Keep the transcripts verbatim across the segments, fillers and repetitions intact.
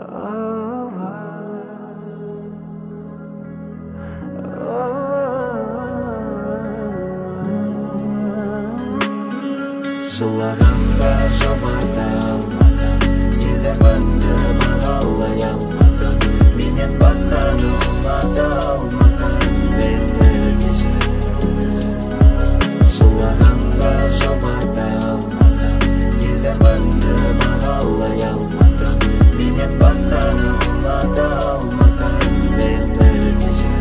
Жылағанда жұбата алмасам, сезімімді бағалай алмасам, менен басқаны ұната алмасам, мені кешір. Жылағанда жұбата алмасам, сезімімді бағалай алмасам, менен басқаны ұната алмасам, мені кешір.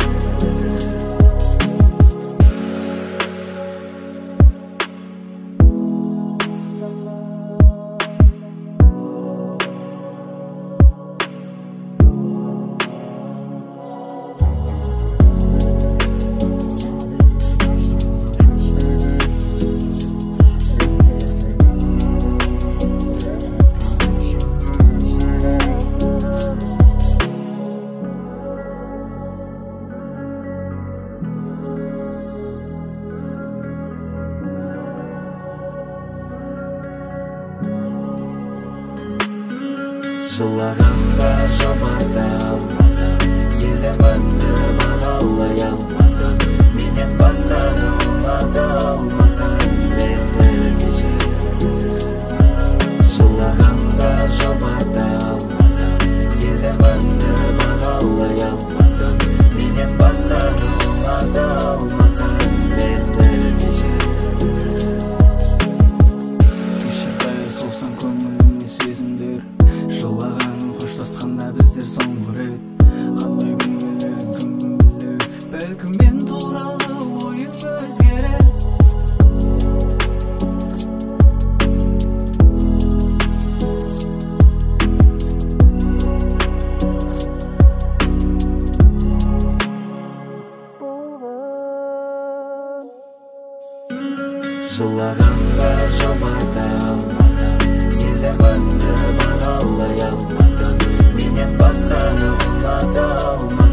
Жылағанда жұбата алмасам, сезімімді бағалай алмасам, менен басқаны ұната алмасам, мені кешір. Жылағанда жұбата алмасам, сезімімді бағалай алмасам, менен басқаны ұната алмасам, мені кешір. Кешір солсаң көңіліме сезімдер, жылағаның қоштасқанда біздер соңғы рет. Қандай күнгелерің кім білер, бәлкім мен туралы ойың өзгерер. Жылағанда жұбата алмасам, сезімімді бағалай алмасам, менен басқаны ұната алмасам.